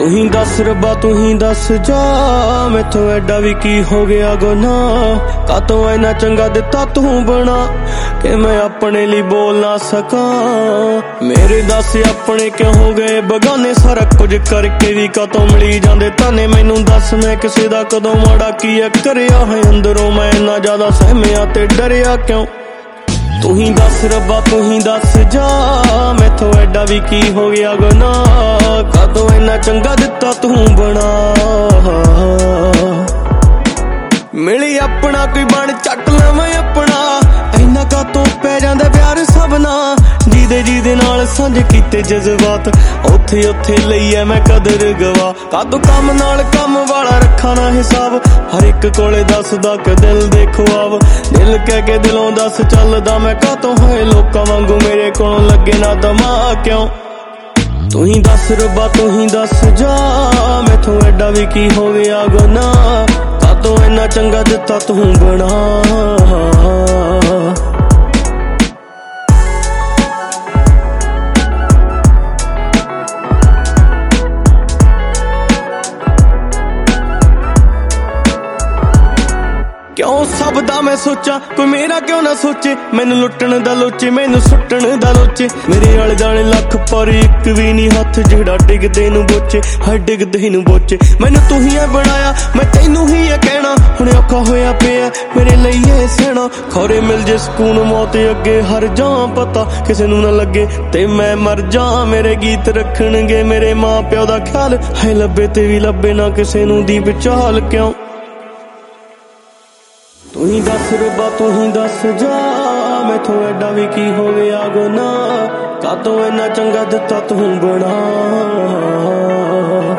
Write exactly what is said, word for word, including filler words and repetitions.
तू ही दस रब्बा तू ही दस जा मैथों एडा भी की हो गया गुनाह कातों इन्ना चंगा दिता तू बना कि मैं अपने लिए बोल ना सका। मेरे दस अपने क्यों हो गए बगाने सारा कुछ करके भी कातों मिली जांदे ताने मैनू दस मैं किसी दा कदों माड़ा की करिया है अंदरों मैं इन्ना ज्यादा सहमिया ते डरिया क्यों। तू ही दस रब्बा तू ही दस जा मैथों एडा भी की हो गया गुनाह कदों इन्ना चंगा दिता तू बना। मिली अपना कोई बन चट लवें अपना इन्ना कातों पै जांदा प्यार सबना जीदे जीदे नाल सांझ कीते जज्बात उथे उथे लईए मैं कदर गवा कातों कम नाल कम वाला रखा ना हिसाब हर एक कोले दसदा के दिल दे ख्वाब दिल कह के दिलों दस चलदा मैं कातों है लोकां वांगू मेरे कोलों लगे ना दिमाग क्यों। तू ही दस रब्बा तू ही दस जा मैथों एडा भी की हो गया गुनाह कातों इन्ना चंगा दिता तू बना। क्यों सब दा मैं सोचा कोई मेरा क्यों ना सोचे मैनू लुटन दा लोचे मैनू सुटन दा लोचे मेरे आले दाले लख पर एक भी नहीं हथ जेड़ा डिगदे नू बोचे हर डिगदे नू बोचे मैनू तू ही है बनाया मैं तैनू ही है कहना हुण औखा होया पिया मेरे लिए सहना खौरे मिल जे सुकून मौत अगे हर जा पता किसे नू ना लगे ते मैं मर जा मेरे गीत रखणगे मेरे मां प्यो दा ख्याल है लब्बे ते भी लब्बे ना किसे नू दी विचाल क्यों। तू ही दस रब्बा तू ही दस जा मैथों एडा भी की हो गया गुनाह कातों इन्ना चंगा दिता तू बना।